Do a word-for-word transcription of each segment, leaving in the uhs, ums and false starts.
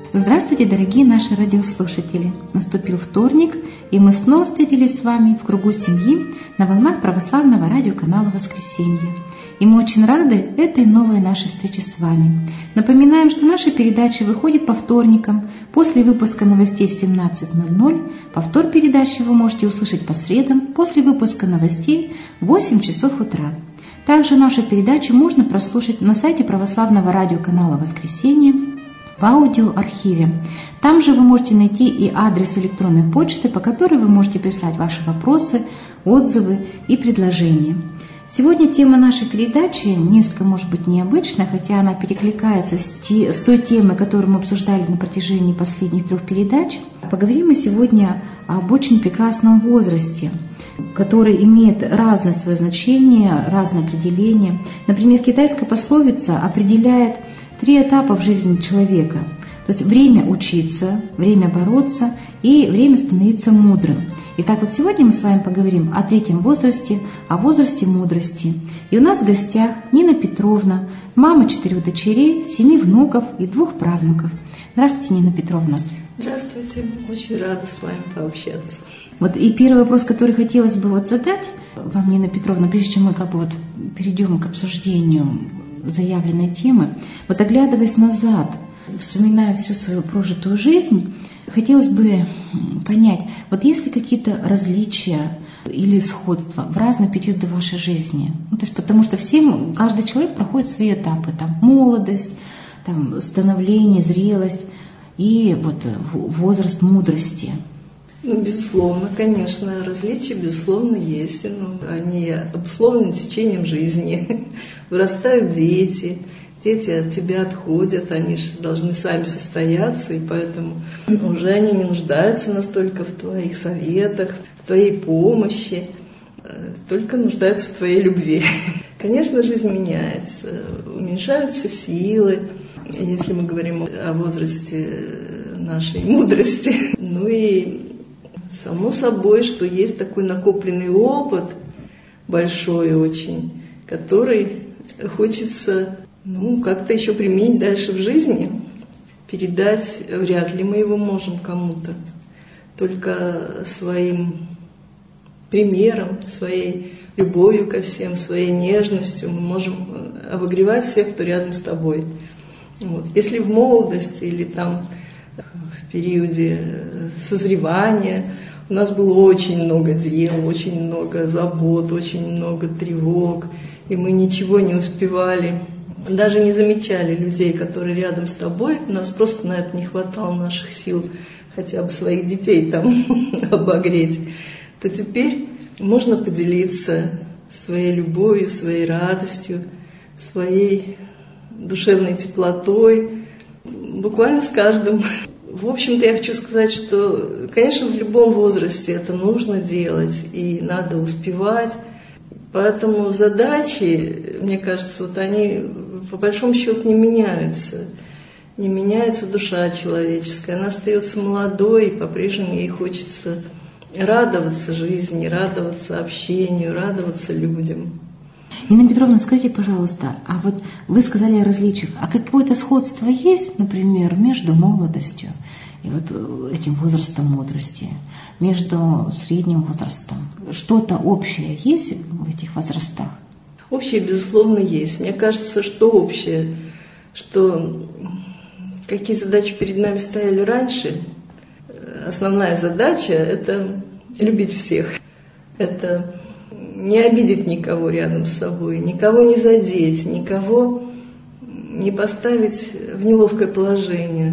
Здравствуйте, дорогие наши радиослушатели! Наступил вторник, и мы снова встретились с вами в кругу семьи на волнах православного радиоканала «Воскресенье». И мы очень рады этой новой нашей встрече с вами. Напоминаем, что наша передача выходит по вторникам после выпуска новостей в семнадцать ноль ноль. Повтор передачи вы можете услышать по средам после выпуска новостей в восемь часов утра. Также нашу передачу можно прослушать на сайте православного радиоканала «Воскресенье» в аудиоархиве. Там же вы можете найти и адрес электронной почты, по которой вы можете прислать ваши вопросы, отзывы и предложения. Сегодня тема нашей передачи несколько, может быть, необычная, хотя она перекликается с, те, с той темой, которую мы обсуждали на протяжении последних трех передач. Поговорим мы сегодня об очень прекрасном возрасте, который имеет разное свое значение, разное определение. Например, китайская пословица определяет три этапа в жизни человека. То есть время учиться, время бороться и время становиться мудрым. Итак, вот сегодня мы с вами поговорим о третьем возрасте, о возрасте мудрости. И у нас в гостях Нина Петровна, мама четырех дочерей, семи внуков и двух правнуков. Здравствуйте, Нина Петровна. Здравствуйте, очень рада с вами пообщаться. Вот и первый вопрос, который хотелось бы вот задать вам, Нина Петровна, прежде чем мы как бы вот перейдем к обсуждению заявленной темы, вот оглядываясь назад, вспоминая всю свою прожитую жизнь, хотелось бы понять, вот есть ли какие-то различия или сходства в разные периоды вашей жизни? Ну, то есть потому что всем, каждый человек проходит свои этапы, там молодость, там становление, зрелость и вот возраст мудрости. Ну, безусловно, конечно, различия, безусловно, есть. Но они обусловлены течением жизни. Вырастают дети, дети от тебя отходят, они же должны сами состояться, и поэтому уже они не нуждаются настолько в твоих советах, в твоей помощи, только нуждаются в твоей любви. Конечно, жизнь меняется, уменьшаются силы, если мы говорим о возрасте нашей мудрости. Ну и само собой, что есть такой накопленный опыт, большой очень, который хочется ну, как-то еще применить дальше в жизни. Передать вряд ли мы его можем кому-то. Только своим примером, своей любовью ко всем, своей нежностью мы можем обогревать всех, кто рядом с тобой. Вот. Если в молодости или там в периоде созревания у нас было очень много дел, очень много забот, очень много тревог, и мы ничего не успевали, даже не замечали людей, которые рядом с тобой, у нас просто на это не хватало наших сил хотя бы своих детей там обогреть, то теперь можно поделиться своей любовью, своей радостью, своей душевной теплотой, буквально с каждым. В общем-то, я хочу сказать, что, конечно, в любом возрасте это нужно делать и надо успевать. Поэтому задачи, мне кажется, вот они по большому счету не меняются. Не меняется душа человеческая. Она остается молодой, и по-прежнему ей хочется радоваться жизни, радоваться общению, радоваться людям. Нина Петровна, скажите, пожалуйста, а вот вы сказали о различиях, а какое-то сходство есть, например, между молодостью и вот этим возрастом мудрости, между средним возрастом? Что-то общее есть в этих возрастах? Общее, безусловно, есть. Мне кажется, что общее, что какие задачи перед нами стояли раньше, основная задача – это любить всех, это не обидеть никого рядом с собой, никого не задеть, никого не поставить в неловкое положение.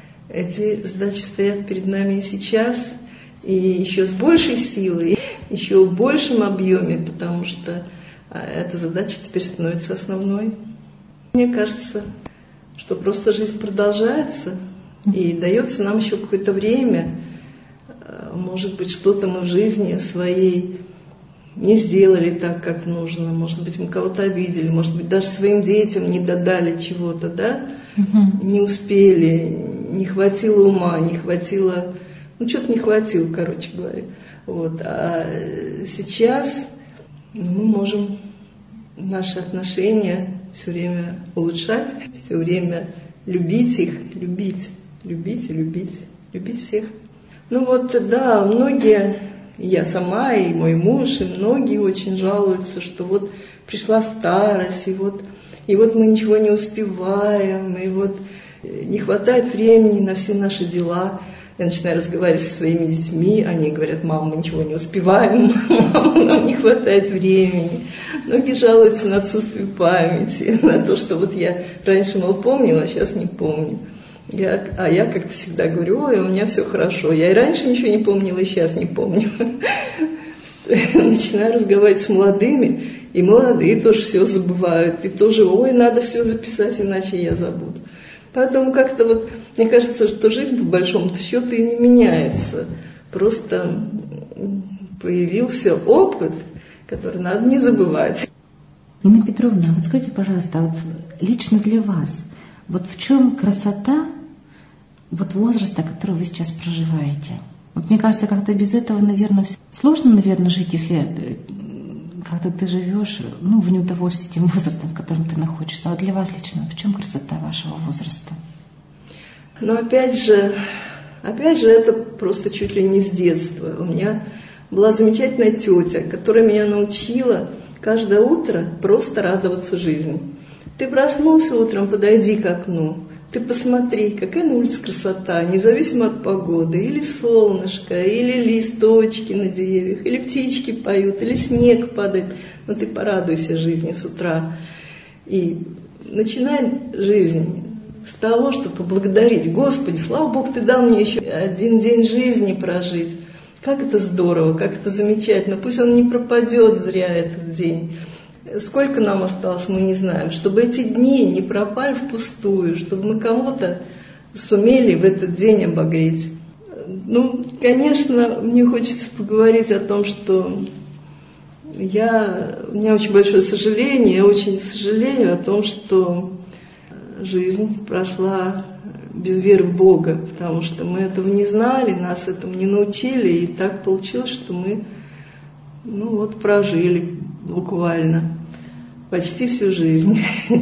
Эти задачи стоят перед нами и сейчас, и еще с большей силой, еще в большем объеме, потому что эта задача теперь становится основной. Мне кажется, что просто жизнь продолжается, и дается нам еще какое-то время. Может быть, что-то мы в жизни своей не сделали так, как нужно, может быть, мы кого-то обидели, может быть, даже своим детям не додали чего-то, да, угу. Не успели, не хватило ума, не хватило, ну, что-то не хватило, короче говоря. Вот. А сейчас мы можем наши отношения все время улучшать, все время любить их, любить любить и любить, любить всех. Ну вот, да, многие, я сама, и мой муж, и многие очень жалуются, что вот пришла старость, и вот, и вот мы ничего не успеваем, и вот не хватает времени на все наши дела. Я начинаю разговаривать со своими детьми, они говорят: мама, мы ничего не успеваем, мама, нам не хватает времени. Многие жалуются на отсутствие памяти, на то, что вот я раньше, мол, помнила, а сейчас не помню. Я, а я как-то всегда говорю: ой, у меня все хорошо, я и раньше ничего не помнила, и сейчас не помню. Начинаю разговаривать с молодыми, и молодые тоже все забывают, и тоже: ой, надо все записать, иначе я забуду. Поэтому как-то вот, мне кажется, что жизнь по большому счету и не меняется. Просто появился опыт, который надо не забывать. Нина Петровна, вот скажите, пожалуйста, вот лично для вас, вот в чем красота вот возраста, который вы сейчас проживаете? Вот мне кажется, как-то без этого, наверное, сложно, наверное, жить, если как-то ты живешь, ну, в неудовольствии тем возрастом, в котором ты находишься. А вот для вас лично, в чем красота вашего возраста? Но опять же, опять же, это просто чуть ли не с детства. У меня была замечательная тетя, которая меня научила каждое утро просто радоваться жизни. Ты проснулся утром, подойди к окну, ты посмотри, какая на улице красота, независимо от погоды, или солнышко, или листочки на деревьях, или птички поют, или снег падает. Но ты порадуйся жизни с утра. И начинай жизнь с того, чтобы поблагодарить: Господи, слава Богу, Ты дал мне еще один день жизни прожить. Как это здорово, как это замечательно. Пусть он не пропадет зря, этот день. Сколько нам осталось, мы не знаем. Чтобы эти дни не пропали впустую, чтобы мы кого-то сумели в этот день обогреть. Ну, конечно, мне хочется поговорить о том, что я, у меня очень большое сожаление, я очень сожалею о том, что жизнь прошла без веры в Бога, потому что мы этого не знали, нас этому не научили, и так получилось, что мы, ну вот, прожили буквально почти всю жизнь.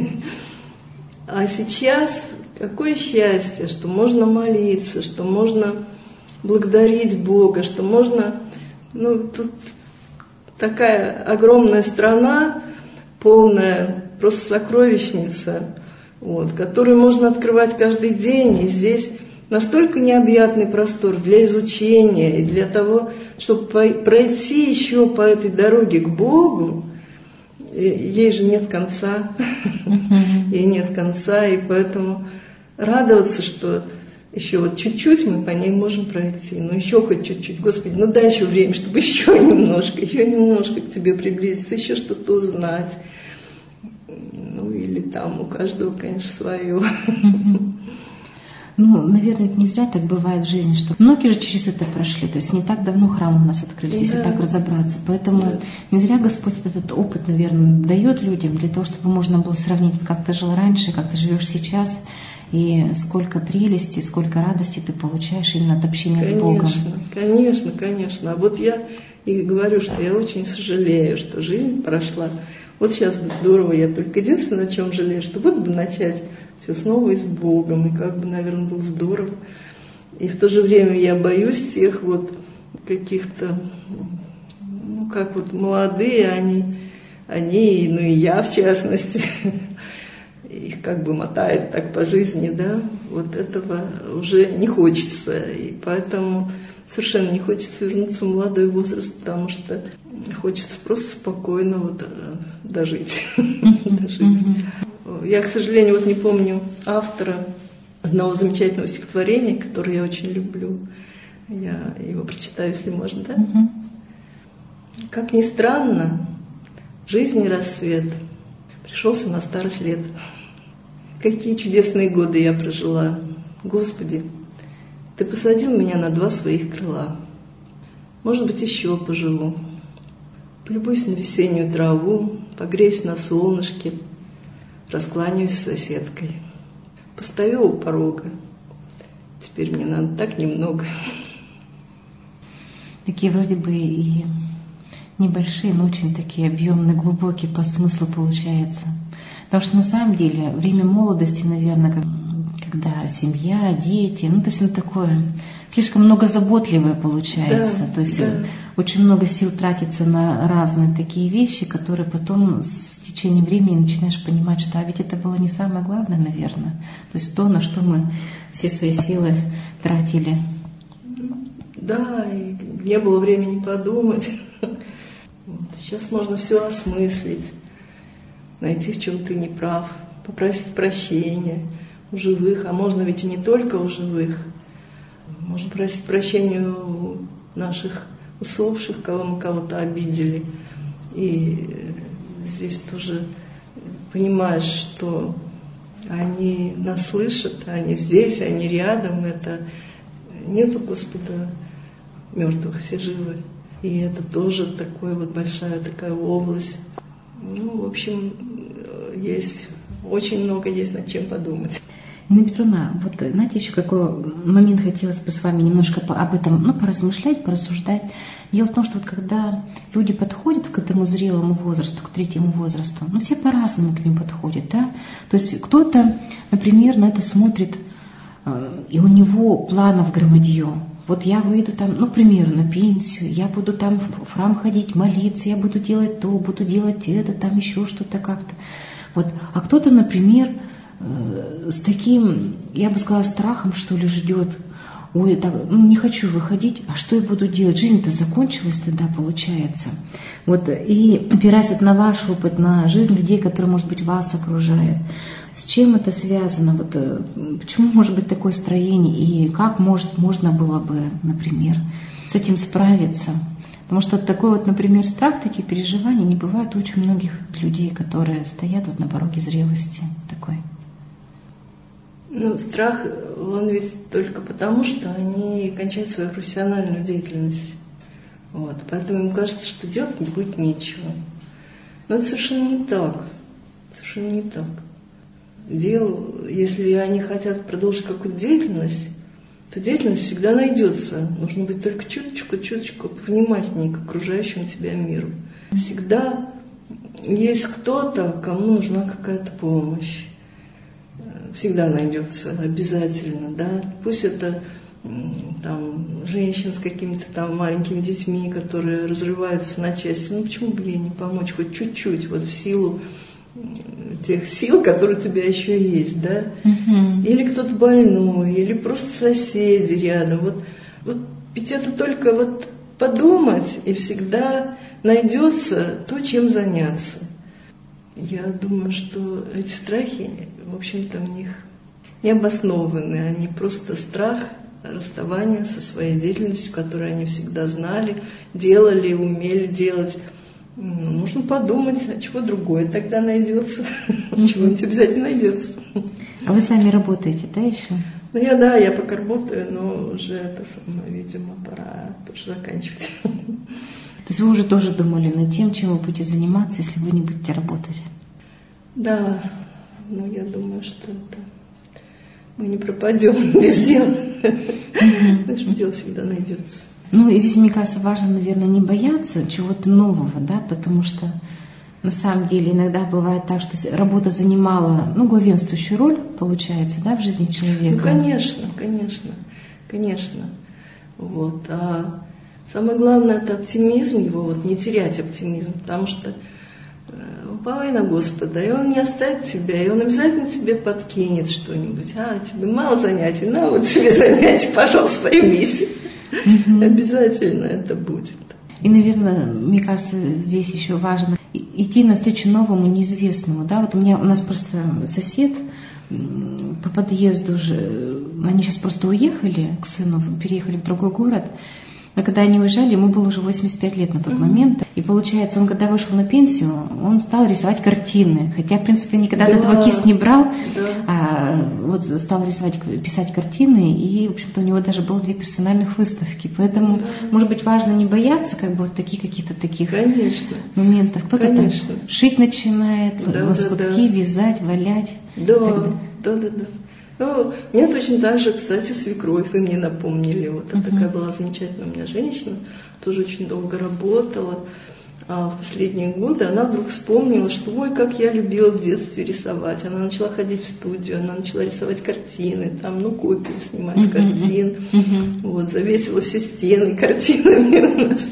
А сейчас какое счастье, что можно молиться, что можно благодарить Бога, что можно, ну, тут такая огромная страна, полная просто сокровищница, вот, которую можно открывать каждый день, и здесь настолько необъятный простор для изучения и для того, чтобы пройти еще по этой дороге к Богу. Ей же нет конца, ей нет конца, и поэтому радоваться, что еще вот чуть-чуть мы по ней можем пройти, ну еще хоть чуть-чуть, Господи, ну дай еще время, чтобы еще немножко, еще немножко к Тебе приблизиться, еще что-то узнать. Ну или там у каждого, конечно, свое. Ну, наверное, это не зря так бывает в жизни, что многие же через это прошли, то есть не так давно храмы у нас открылись, да. Если так разобраться. Поэтому да. Не зря Господь этот опыт, наверное, дает людям для того, чтобы можно было сравнить, как ты жил раньше, как ты живешь сейчас, и сколько прелести, сколько радости ты получаешь именно от общения конечно, с Богом. Конечно, конечно. А вот я и говорю, что я очень сожалею, что жизнь прошла. Вот сейчас бы здорово, я только единственное, о чем жалею, что вот бы начать все снова и с Богом, и как бы, наверное, было здорово. И в то же время я боюсь тех вот каких-то, ну, как вот молодые они, они, ну и я в частности, их как бы мотает так по жизни, да, вот этого уже не хочется. И поэтому совершенно не хочется вернуться в молодой возраст, потому что хочется просто спокойно вот дожить. дожить. Я, к сожалению, вот не помню автора одного замечательного стихотворения, которое я очень люблю. Я его прочитаю, если можно, да? Mm-hmm. Как ни странно, жизнь и рассвет пришелся на старость лет. Какие чудесные годы я прожила. Господи, Ты посадил меня на два своих крыла. Может быть, еще поживу. Полюбуюсь на весеннюю траву, погреюсь на солнышке, раскланяюсь с соседкой. Постою у порога. Теперь мне надо так немного. Такие вроде бы и небольшие, но очень такие объемные, глубокие по смыслу получается. Потому что на самом деле время молодости, наверное, как, когда семья, дети, ну то есть оно такое слишком многозаботливое получается, Да, то есть да. очень много сил тратится на разные такие вещи, которые потом с течением времени начинаешь понимать, что а ведь это было не самое главное, наверное, то есть то, на что мы все свои силы тратили. Да, и не было времени подумать. Вот. Сейчас можно все осмыслить, найти, в чем ты не прав, попросить прощения у живых, а можно ведь и не только у живых. Можно просить прощения у наших усопших, кого мы кого-то обидели. И здесь тоже понимаешь, что они нас слышат, они здесь, они рядом. Это нету Господа мертвых, все живы. И это тоже такая вот большая такая область. Ну, в общем, есть очень много есть над чем подумать. Нина Петровна, вот знаете, еще какой момент хотелось бы с вами немножко об этом, ну, поразмышлять, порассуждать. Дело в том, что вот когда люди подходят к этому зрелому возрасту, к третьему возрасту, ну, все по-разному к ним подходят, да. То есть кто-то, например, на это смотрит, и у него планов громадье. Вот я выйду там, ну, к примеру, на пенсию, я буду там в храм ходить, молиться, я буду делать то, буду делать это, там еще что-то как-то. Вот. А кто-то, например, с таким, я бы сказала, страхом, что ли, ждет. Ой, так, ну, не хочу выходить, а что я буду делать? Жизнь-то закончилась тогда, получается. Вот, и опираясь вот на ваш опыт, на жизнь людей, которые, может быть, вас окружают, с чем это связано? Вот, почему может быть такое строение? И как может, можно было бы, например, с этим справиться? Потому что такой вот, например, страх, такие переживания не бывают у очень многих людей, которые стоят вот на пороге зрелости такой. Ну, страх, он ведь только потому, что они кончают свою профессиональную деятельность. Вот. Поэтому им кажется, что делать будет нечего. Но это совершенно не так. Совершенно не так. Дел, если они хотят продолжить какую-то деятельность, то деятельность всегда найдется. Нужно быть только чуточку-чуточку повнимательнее к окружающему тебя миру. Всегда есть кто-то, кому нужна какая-то помощь. Всегда найдется, обязательно, да. Пусть это там женщина с какими-то там маленькими детьми, которые разрываются на части. Ну почему бы ей не помочь хоть чуть-чуть, вот в силу тех сил, которые у тебя еще есть, да? Uh-huh. Или кто-то больной, или просто соседи рядом. Вот, вот ведь это только вот подумать, и всегда найдется то, чем заняться. Я думаю, что эти страхи, в общем-то, у них не обоснованы. Они просто страх расставания со своей деятельностью, которую они всегда знали, делали, умели делать. Ну, нужно подумать, а чего другое тогда найдется. Чего-нибудь обязательно найдется. А вы сами работаете, да, еще? Ну, я, да, я пока работаю, но уже это самое, видимо, пора тоже заканчивать. То есть вы уже тоже думали над тем, чем вы будете заниматься, если вы не будете работать? Да, ну я думаю, что это мы не пропадем без дела. Значит, дело всегда найдется. Ну и здесь, мне кажется, важно, наверное, не бояться чего-то нового, да, потому что на самом деле иногда бывает так, что работа занимала, ну, главенствующую роль, получается, да, в жизни человека. Ну, конечно, конечно, конечно. Вот. А самое главное – это оптимизм его, вот не терять оптимизм, потому что уповай на Господа, и Он не оставит тебя, и Он обязательно тебе подкинет что-нибудь. А, тебе мало занятий, на вот тебе занятия, пожалуйста, займись. Mm-hmm. Обязательно это будет. И, наверное, мне кажется, здесь еще важно идти навстречу новому, неизвестному. Да? Вот у меня у нас просто сосед по подъезду уже, они сейчас просто уехали к сыну, переехали в другой город. Но когда они уезжали, ему было уже восемьдесят пять лет на тот mm-hmm. момент. И получается, он когда вышел на пенсию, он стал рисовать картины. Хотя, в принципе, никогда да, до этого кисть не брал. Да. А вот стал рисовать, писать картины. И, в общем-то, у него даже было две персональных выставки. Поэтому, да. может быть, важно не бояться как бы вот таких каких-то таких Конечно. моментов. Кто-то Конечно. там шить начинает, да, лоскутки, да, да. вязать, валять. Да, да, да, да. Ну, мне точно так же, кстати, свекровь, вы мне напомнили. Вот uh-huh. такая была замечательная у меня женщина, тоже очень долго работала. А в последние годы она вдруг вспомнила, что ой, как я любила в детстве рисовать. Она начала ходить в студию, она начала рисовать картины, там, ну, копии снимать uh-huh, картин. Uh-huh. Вот, завесила все стены картинами у нас.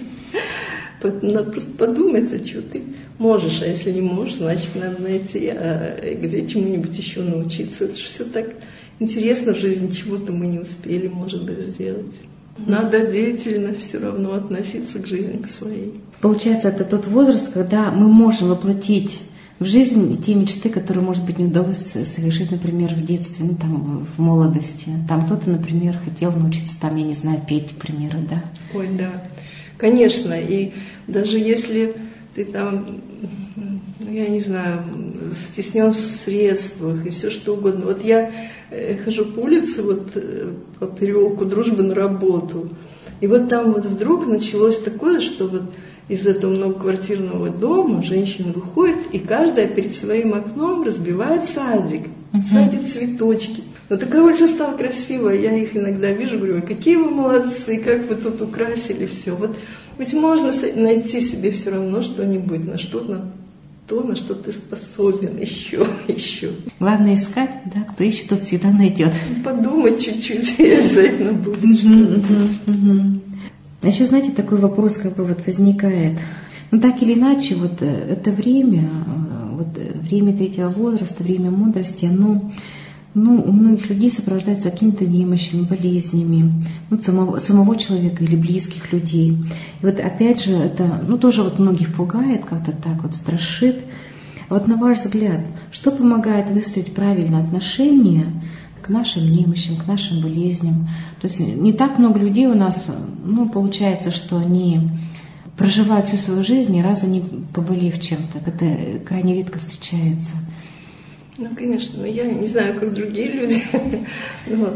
Надо просто подумать, а что ты можешь, а если не можешь, значит, надо найти, а где чему-нибудь еще научиться. Это же все так интересно в жизни, чего-то мы не успели, может быть, сделать. Надо деятельно все равно относиться к жизни, к своей. Получается, это тот возраст, когда мы можем воплотить в жизнь те мечты, которые, может быть, не удалось совершить, например, в детстве, ну, там, в молодости. Там кто-то, например, хотел научиться, там, я не знаю, петь, к примеру, да? Ой, да, конечно. И даже если ты там, ну, я не знаю, стеснен в средствах и все что угодно. Вот я хожу по улице, вот по переулку Дружбы на работу, и вот там вот вдруг началось такое, что вот из этого многоквартирного дома женщина выходит, и каждая перед своим окном разбивает садик, uh-huh. садит цветочки. Но такая улица стала красивая, я их иногда вижу, говорю, какие вы молодцы, как вы тут украсили все. Вот ведь можно найти себе все равно что-нибудь, на что на то, на что ты способен еще, еще. Главное искать, да, кто ищет, тот всегда найдет. Подумать чуть-чуть, и обязательно будет uh-huh, что-то. Uh-huh. А еще, знаете, такой вопрос как бы вот возникает. Ну, так или иначе, вот это время, вот время третьего возраста, время мудрости, оно, ну, у многих людей сопровождается какими-то немощами, болезнями, ну, самого, самого человека или близких людей. И вот опять же, это, ну, тоже вот многих пугает, как-то так вот страшит. А вот на ваш взгляд, что помогает выстроить правильное отношение к нашим немощам, к нашим болезням? То есть не так много людей у нас, ну, получается, что они проживают всю свою жизнь, ни разу не поболев чем-то. Это крайне редко встречается. Ну, конечно, я не знаю, как другие люди, но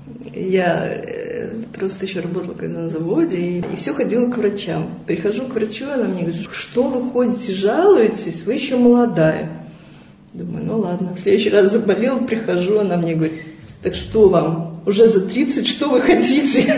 я просто еще работала когда на заводе, и, и все ходила к врачам. Прихожу к врачу, она мне говорит, что вы ходите, жалуетесь, вы еще молодая. Думаю, ну ладно, в следующий раз заболела, прихожу, она мне говорит, так что вам, уже за тридцать, что вы хотите?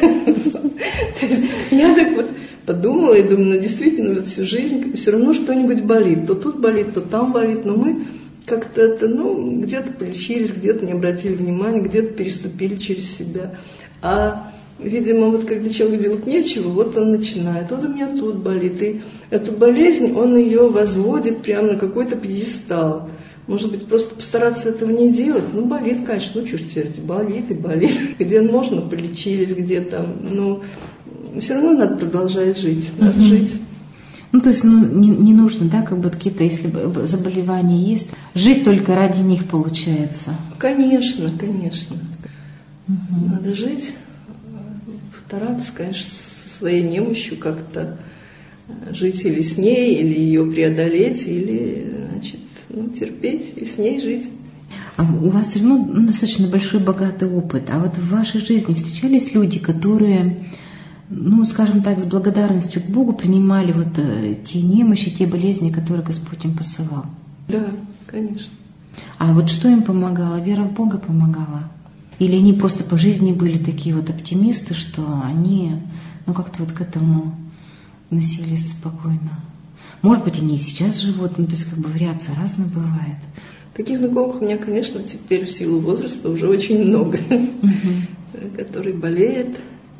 Я так вот подумала и думаю, ну действительно, вот всю жизнь все равно что-нибудь болит. То тут болит, то там болит, но мы как-то это, ну, где-то полечились, где-то не обратили внимания, где-то переступили через себя. А, видимо, вот когда человеку делать нечего, вот он начинает. Вот у меня тут болит. И эту болезнь, он ее возводит прямо на какой-то пьедестал. Может быть, просто постараться этого не делать. Ну, болит, конечно, ну, чушь теперь, болит и болит. Где можно, полечились, где там, ну, все равно надо продолжать жить, надо угу. жить. Ну, то есть, ну, не, не нужно, да, как бы какие-то, если заболевания есть, жить только ради них получается. Конечно, конечно. Угу. Надо жить, стараться, конечно, со своей немощью как-то жить или с ней, или ее преодолеть, или, значит, ну, терпеть и с ней жить. А у вас все равно достаточно большой, богатый опыт. А вот в вашей жизни встречались люди, которые, ну, скажем так, с благодарностью к Богу принимали вот те немощи, те болезни, которые Господь им посылал? Да, конечно. А вот что им помогало? Вера в Бога помогала? Или они просто по жизни были такие вот оптимисты, что они, ну, как-то вот к этому носились спокойно? Может быть, они и сейчас живут, ну, то есть как бы вариация разная бывает. Таких знакомых у меня, конечно, теперь в силу возраста уже очень много, uh-huh. которые болеют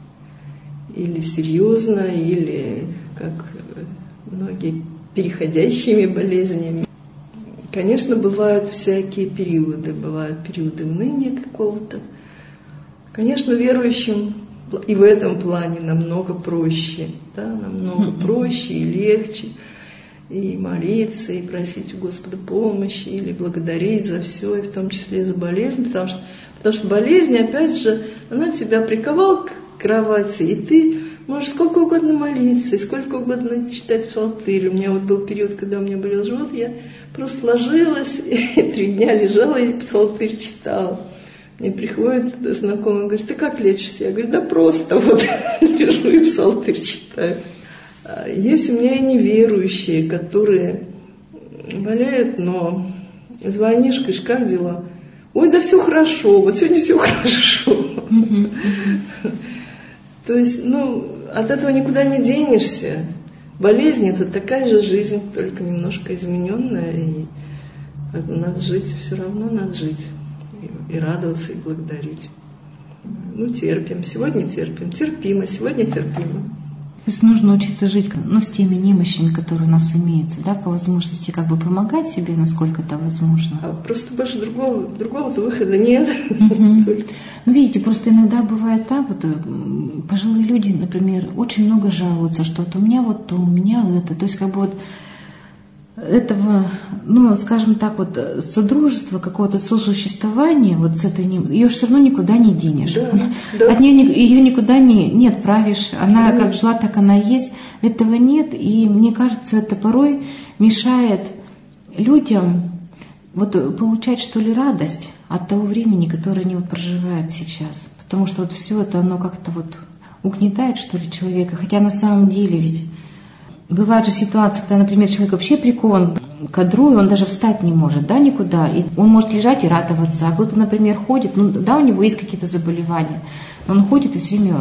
или серьезно, или как многие переходящими болезнями. Конечно, бывают всякие периоды, бывают периоды уныния какого-то. Конечно, верующим и в этом плане намного проще, да, намного uh-huh. проще и легче. И молиться, и просить у Господа помощи, или благодарить за все, и в том числе за болезнь, потому что, потому что болезнь, опять же, она тебя приковала к кровати, и ты можешь сколько угодно молиться, и сколько угодно читать псалтырь. У меня вот был период, когда у меня болел живот, я просто ложилась, и три дня лежала, и псалтырь читала. Мне приходит знакомый, говорит, ты как лечишься? Я говорю, да просто, вот лежу и псалтырь читаю. Есть у меня и неверующие, которые болеют, но звонишь, говоришь, как дела? Ой, да все хорошо, вот сегодня все хорошо. То есть, ну, от этого никуда не денешься. болезнь – это такая же жизнь, только немножко измененная, и надо жить, все равно надо жить, и, и радоваться, и благодарить. Ну, терпим, сегодня терпим, терпимо, сегодня терпимо. То есть нужно учиться жить, ну, с теми немощами, которые у нас имеются, да, по возможности как бы помогать себе, насколько это возможно. А просто больше другого, другого-то выхода нет. Mm-hmm. Ну, видите, просто иногда бывает так, вот пожилые люди, например, очень много жалуются, что вот у меня вот то, у меня это. То есть как бы вот этого, ну, скажем так, вот содружества, какого-то сосуществования, вот с этой, ее же все равно никуда не денешь. Да, да. От нее ее никуда не, не отправишь. Она Конечно. Как жила, так она есть. Этого нет. И мне кажется, это порой мешает людям вот получать, что ли, радость от того времени, которое они вот проживают сейчас. Потому что вот все это, оно как-то вот угнетает, что ли, человека. Хотя на самом деле ведь бывают же ситуации, когда, например, человек вообще прикован к одру, и он даже встать не может, да, никуда. И он может лежать и радоваться. А кто-то, например, ходит, ну да, у него есть какие-то заболевания, но он ходит и все время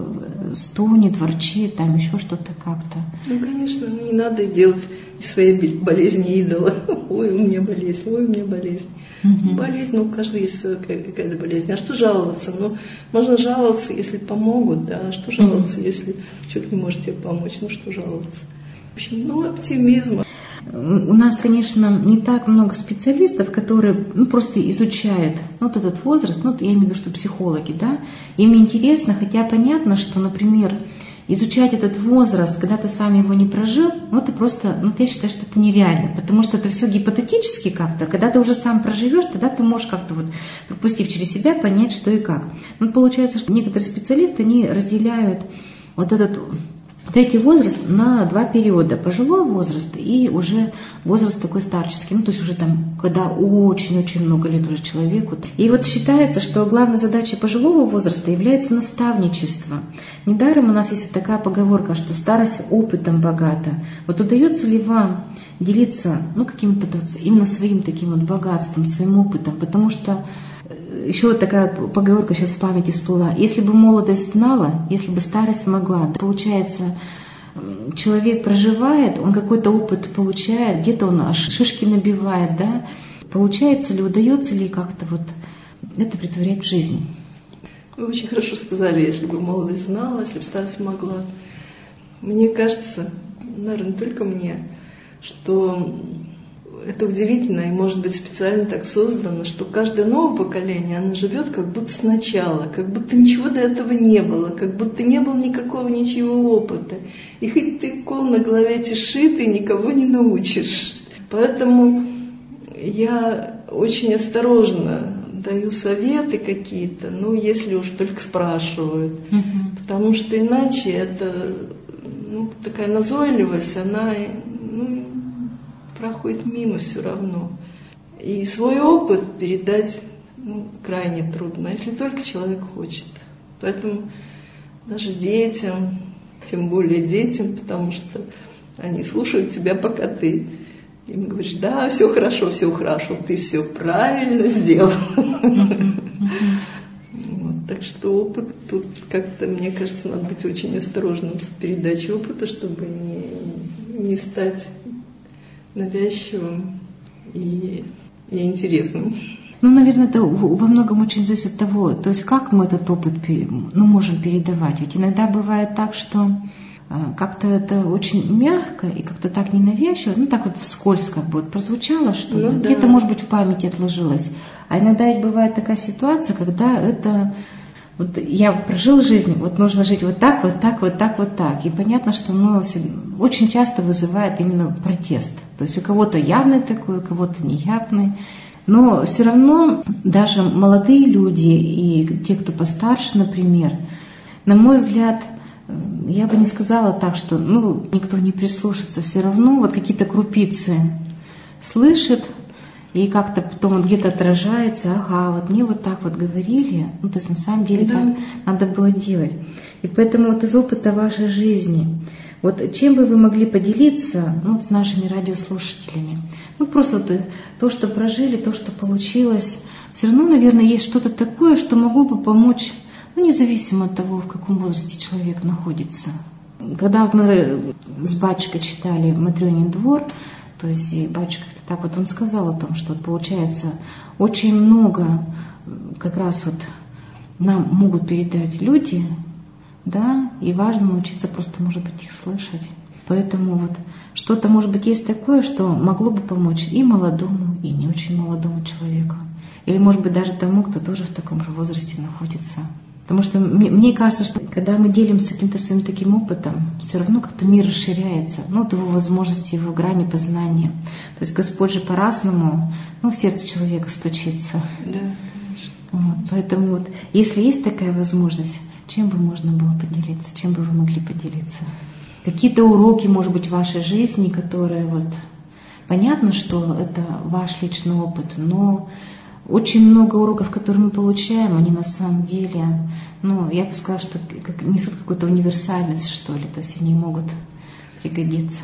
стонет, ворчит, там еще что-то как-то. Ну, конечно, не надо делать из своей болезни идола. Ой, у меня болезнь, ой, у меня болезнь. Угу. Болезнь, ну, у каждого есть своя какая-то болезнь. А что жаловаться? Ну, можно жаловаться, если помогут, да. А что жаловаться, угу. если человек не может тебе помочь? Ну, что жаловаться? В общем, ну, оптимизм. У нас, конечно, не так много специалистов, которые ну, просто изучают вот этот возраст, ну, я имею в виду, что психологи, да, им интересно, хотя понятно, что, например, изучать этот возраст, когда ты сам его не прожил, ну, ты просто, ну, я считаю, что это нереально, потому что это все гипотетически как-то, когда ты уже сам проживешь, тогда ты можешь как-то вот, пропустив через себя, понять, что и как. Ну, получается, что некоторые специалисты, они разделяют вот этот третий возраст на два периода. Пожилой возраст и уже возраст такой старческий. Ну, то есть уже там, когда очень-очень много лет уже человеку. И вот считается, что главной задачей пожилого возраста является наставничество. Недаром у нас есть вот такая поговорка, что старость опытом богата. Вот удается ли вам делиться, ну, каким-то вот именно своим таким вот богатством, своим опытом? Потому что еще вот такая поговорка сейчас в памяти всплыла. Если бы молодость знала, если бы старость могла, получается, человек проживает, он какой-то опыт получает, где-то он аж шишки набивает, да? Получается ли, удается ли как-то вот это претворять в жизнь? Вы очень хорошо сказали, если бы молодость знала, если бы старость могла. Мне кажется, наверное, не только мне, что это удивительно и, может быть, специально так создано, что каждое новое поколение, оно живет как будто сначала, как будто ничего до этого не было, как будто не было никакого ничего опыта. И хоть ты кол на голове тиши, ты никого не научишь. Поэтому я очень осторожно даю советы какие-то, ну, если уж только спрашивают. Uh-huh. Потому что иначе это, ну, такая назойливость, она, ну, проходит мимо все равно. И свой опыт передать, ну, крайне трудно, если только человек хочет. Поэтому даже детям, тем более детям, потому что они слушают тебя, пока ты им говоришь: да, все хорошо, все хорошо, ты все правильно сделал. Так что опыт тут как-то, мне кажется, надо быть очень осторожным с передачей опыта, чтобы не, не стать навязчивым и неинтересным. Ну, наверное, это во многом очень зависит от того, то есть как мы этот опыт ну, можем передавать. Ведь иногда бывает так, что как-то это очень мягко и как-то так ненавязчиво, ну так вот вскользь как бы вот прозвучало что-то, ну, да. Где-то, может быть, в памяти отложилось. А иногда ведь бывает такая ситуация, когда это... Вот я вот прожил жизнь, вот нужно жить вот так, вот так, вот так, вот так. И понятно, что оно очень часто вызывает именно протест. То есть у кого-то явный такой, у кого-то неявный. Но все равно даже молодые люди и те, кто постарше, например, на мой взгляд, я бы не сказала так, что ну, никто не прислушается. Все равно вот какие-то крупицы слышит, и как-то потом вот где-то отражается, ага, вот мне вот так вот говорили, ну, то есть на самом деле да. Так надо было делать. И поэтому вот из опыта вашей жизни, вот чем бы вы могли поделиться ну, вот с нашими радиослушателями? Ну, просто вот то, что прожили, то, что получилось, все равно, наверное, есть что-то такое, что могло бы помочь, ну, независимо от того, в каком возрасте человек находится. когда вот мы с батюшкой читали «Матрёнин двор», то есть и батюшка как-то так вот он сказал о том, что вот получается очень много как раз вот нам могут передать люди, да, и важно научиться просто, может быть, их слышать. Поэтому вот что-то, может быть, есть такое, что могло бы помочь и молодому, и не очень молодому человеку. Или, может быть, даже тому, кто тоже в таком же возрасте находится. Потому что мне, мне кажется, что когда мы делимся каким-то своим таким опытом, все равно как-то мир расширяется, ну, вот его возможности, его грани познания. То есть Господь же по-разному, ну, в сердце человека стучится. Да, конечно. Вот, поэтому вот, если есть такая возможность, чем бы можно было поделиться, чем бы вы могли поделиться? Какие-то уроки, может быть, в вашей жизни, которые вот... Понятно, что это ваш личный опыт, но очень много уроков, которые мы получаем, они на самом деле, ну, я бы сказала, что как, несут какую-то универсальность, что ли, то есть они могут пригодиться.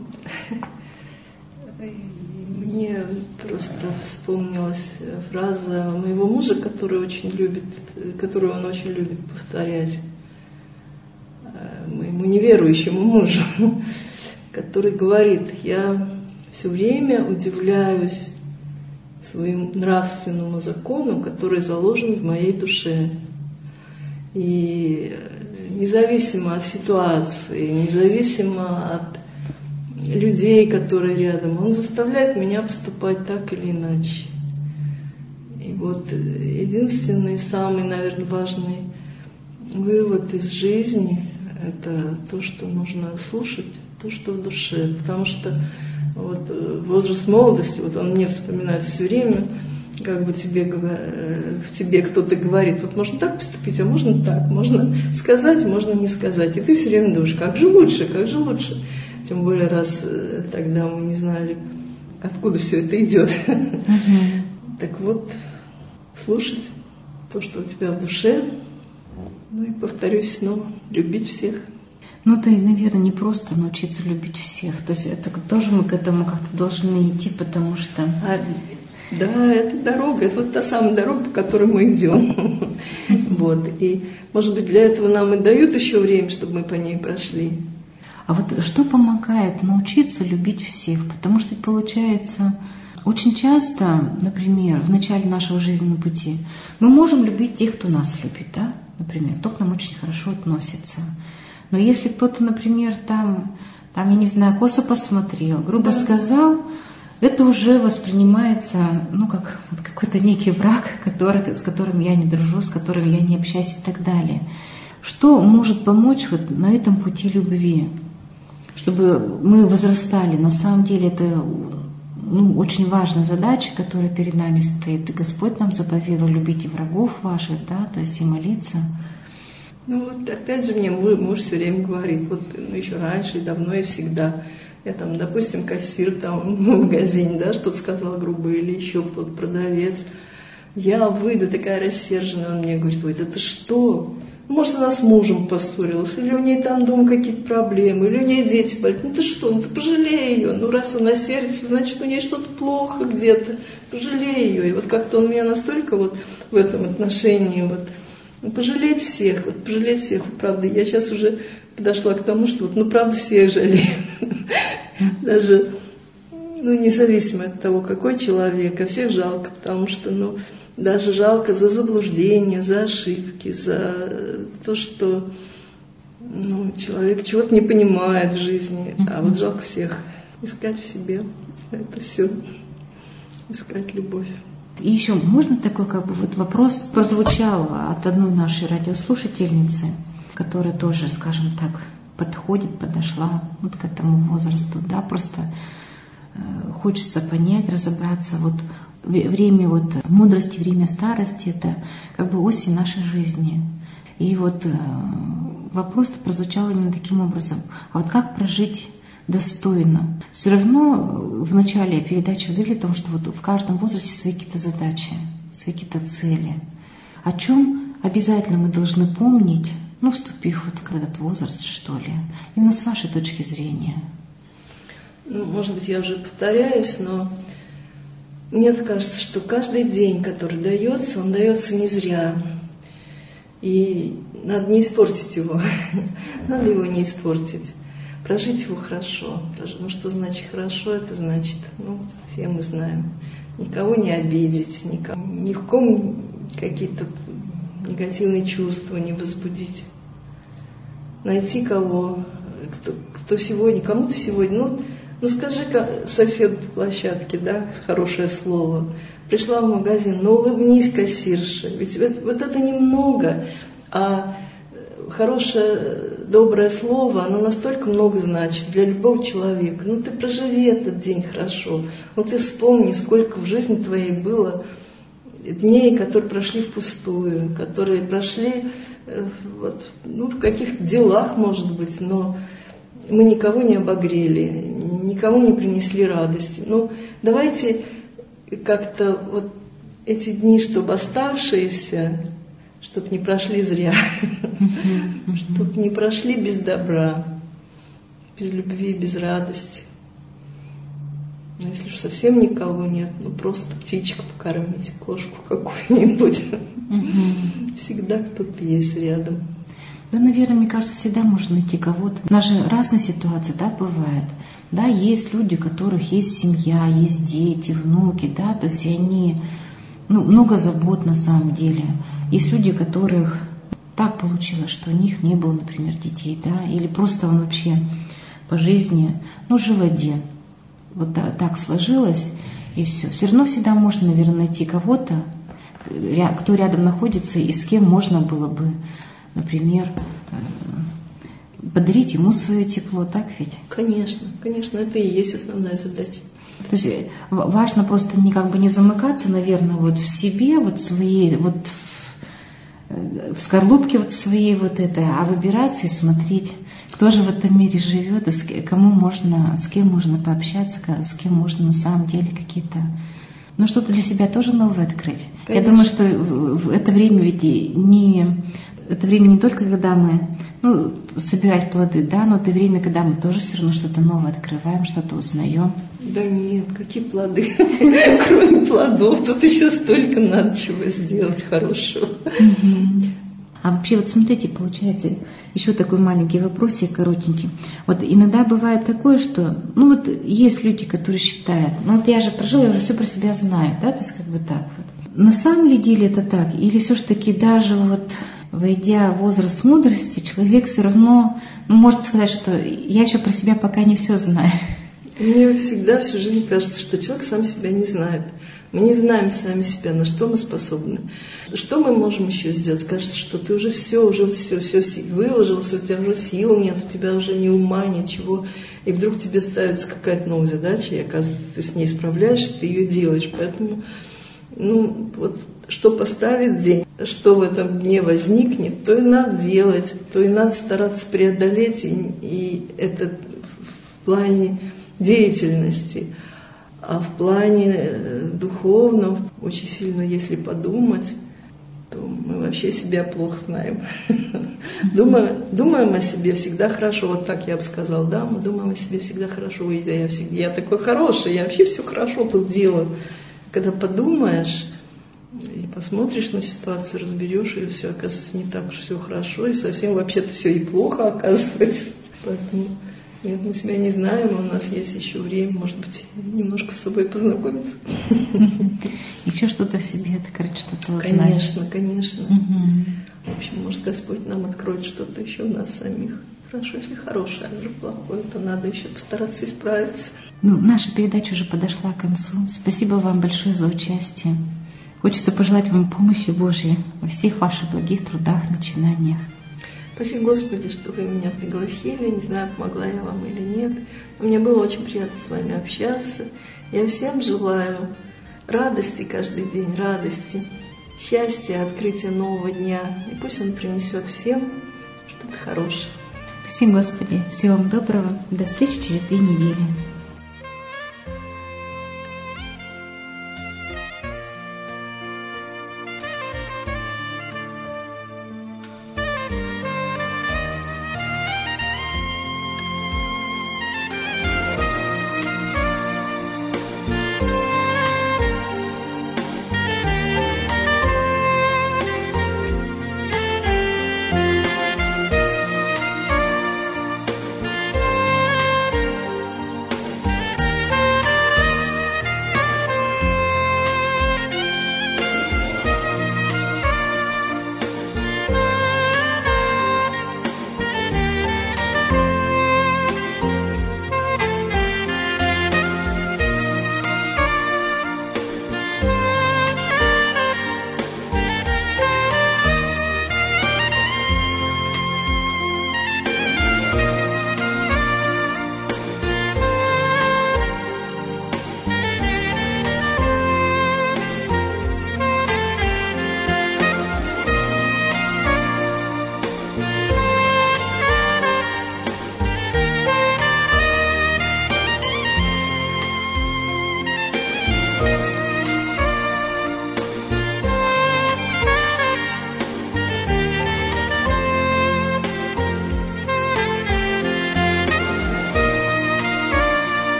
Мне просто вспомнилась фраза моего мужа, который очень любит, которую он очень любит повторять, моему неверующему мужу, который говорит: я все время удивляюсь своему нравственному закону, который заложен в моей душе. И независимо от ситуации, независимо от людей, которые рядом, он заставляет меня поступать так или иначе. И вот единственный, самый, наверное, важный вывод из жизни – это то, что нужно слушать, то, что в душе. Потому что вот возраст молодости, вот он мне вспоминается все время, как бы тебе, в тебе кто-то говорит: вот можно так поступить, а можно так, можно сказать, можно не сказать. И ты все время думаешь: как же лучше, как же лучше. Тем более, раз тогда мы не знали, откуда все это идет. Uh-huh. Так вот, слушать то, что у тебя в душе, ну и, повторюсь снова, любить всех. Ну, то и, наверное, не просто научиться любить всех. То есть это тоже мы к этому как-то должны идти, потому что... А, да, это дорога, это вот та самая дорога, по которой мы идем. Вот. И, может быть, для этого нам и дают еще время, чтобы мы по ней прошли. А вот что помогает научиться любить всех? Потому что получается, очень часто, например, в начале нашего жизненного пути мы можем любить тех, кто нас любит, да? Например, кто к нам очень хорошо относится. Но если кто-то, например, там, там, я не знаю, косо посмотрел, грубо да. сказал, это уже воспринимается, ну, как вот какой-то некий враг, который, с которым я не дружу, с которым я не общаюсь и так далее. Что может помочь вот на этом пути любви, чтобы мы возрастали? На самом деле это, ну, очень важная задача, которая перед нами стоит. И Господь нам заповедал: любите врагов ваших, да, то есть и молиться. Ну вот опять же мне муж, муж все время говорит, вот ну, еще раньше и давно и всегда. Я там, допустим, кассир там в магазине, да, что-то сказал грубо, или еще кто-то, продавец. Я выйду такая рассерженная, он мне говорит: ой, да ты что? Может, она с мужем поссорилась, или у нее там дома какие-то проблемы, или у нее дети болят. Ну ты что, ну ты пожалей ее. Ну раз она сердится, значит, у нее что-то плохо где-то. Пожалей ее. И вот как-то он меня настолько вот в этом отношении вот... Пожалеть всех, вот пожалеть всех, вот, правда, я сейчас уже подошла к тому, что вот, ну, правда, всех жалею. Даже, ну, независимо от того, какой человек, а всех жалко, потому что, ну, даже жалко за заблуждения, за ошибки, за то, что, ну, человек чего-то не понимает в жизни, а вот жалко всех. Искать в себе это все, искать любовь. И еще можно такой как бы вот вопрос прозвучал от одной нашей радиослушательницы, которая тоже, скажем так, подходит, подошла вот к этому возрасту, да, просто э, хочется понять, разобраться. Вот время вот мудрости, время старости — это как бы осень нашей жизни. И вот э, вопрос прозвучал именно таким образом: а вот как прожить достойно? Все равно в начале передачи говорили о том, что вот в каждом возрасте свои какие-то задачи, свои какие-то цели. О чем обязательно мы должны помнить, ну, вступив вот в этот возраст, что ли, именно с вашей точки зрения? Ну, может быть, я уже повторяюсь, но мне кажется, что каждый день, который дается, он дается не зря. И надо не испортить его, надо его не испортить. Прожить его хорошо. Ну, что значит хорошо? Это значит, ну, все мы знаем, никого не обидеть, никого, ни в ком какие-то негативные чувства не возбудить. Найти кого, кто, кто сегодня, кому-то сегодня, ну, ну скажи соседу по площадке, да, хорошее слово. Пришла в магазин, ну улыбнись кассирше, ведь вот, вот это немного, а хорошее, доброе слово, оно настолько много значит для любого человека. Ну ты проживи этот день хорошо, ну ты вспомни, сколько в жизни твоей было дней, которые прошли впустую, которые прошли вот, ну, в каких-то делах, может быть, но мы никого не обогрели, никому не принесли радости. Ну давайте как-то вот эти дни, чтобы оставшиеся, чтобы не прошли зря, чтобы не прошли без добра, без любви, без радости. Но если уж совсем никого нет, ну просто птичку покормить, кошку какую-нибудь. Всегда кто-то есть рядом. Да, наверное, мне кажется, всегда можно найти кого-то. У нас же разные ситуации, да, бывает. Да, есть люди, у которых есть семья, есть дети, внуки, да, то есть они, ну, много забот на самом деле. Есть люди, у которых так получилось, что у них не было, например, детей, да, или просто он вообще по жизни, ну, жил один. Вот так сложилось, и все. Все равно всегда можно, наверное, найти кого-то, кто рядом находится, и с кем можно было бы, например, подарить ему свое тепло, так ведь? Конечно, конечно, это и есть основная задача. То есть важно просто не как бы не замыкаться, наверное, вот в себе, вот своей, вот в, в скорлупке вот своей вот это, а выбираться и смотреть, кто же в этом мире живет, и с кому можно, с кем можно пообщаться, с кем можно на самом деле какие-то, ну что-то для себя тоже новое открыть. Конечно. Я думаю, что в это время ведь не это время не только когда мы, ну, собирать плоды, да, но это время, когда мы тоже все равно что-то новое открываем, что-то узнаем. Да нет, какие плоды? Кроме плодов, тут еще столько надо чего сделать хорошего. А вообще, вот смотрите, получается, еще такой маленький вопросик, коротенький. Вот иногда бывает такое, что, ну вот есть люди, которые считают, ну вот я же прожила, я уже все про себя знаю, да, то есть как бы так вот. На самом ли деле это так? Или все-таки даже вот войдя в возраст мудрости, человек все равно, ну, может сказать, что я еще про себя пока не все знаю? Мне всегда всю жизнь кажется, что человек сам себя не знает. Мы не знаем сами себя, на что мы способны. Что мы можем еще сделать? Кажется, что ты уже все, уже все, все выложился, у тебя уже сил нет, у тебя уже ни ума, ничего. И вдруг тебе ставится какая-то новая задача, и оказывается, ты с ней справляешься, ты ее делаешь. Поэтому, ну, вот что поставит день, что в этом дне возникнет, то и надо делать, то и надо стараться преодолеть, и, и это в плане деятельности. А в плане духовном, очень сильно, если подумать, то мы вообще себя плохо знаем. Думаем, думаем о себе всегда хорошо, вот так я бы сказала, да, мы думаем о себе всегда хорошо, ой, да я, всегда, я такой хороший, я вообще все хорошо тут делаю. Когда подумаешь и посмотришь на ситуацию, разберешь ее, все оказывается не так уж все хорошо, и совсем вообще-то все и плохо оказывается. Поэтому нет, мы себя не знаем, у нас есть еще время, может быть, немножко с собой познакомиться. Еще что-то в себе открыть, что-то узнать. Конечно, конечно. Угу. В общем, может, Господь нам откроет что-то еще у нас самих. Хорошо, если хорошее, а вдруг плохое, то надо еще постараться исправиться. Ну, наша передача уже подошла к концу. Спасибо вам большое за участие. Хочется пожелать вам помощи Божьей во всех ваших благих трудах, начинаниях. Спасибо, Господи, что вы меня пригласили. Не знаю, помогла я вам или нет. Но мне было очень приятно с вами общаться. Я всем желаю радости каждый день, радости, счастья, открытия нового дня. И пусть он принесет всем что-то хорошее. Спасибо, Господи. Всего вам доброго. До встречи через две недели.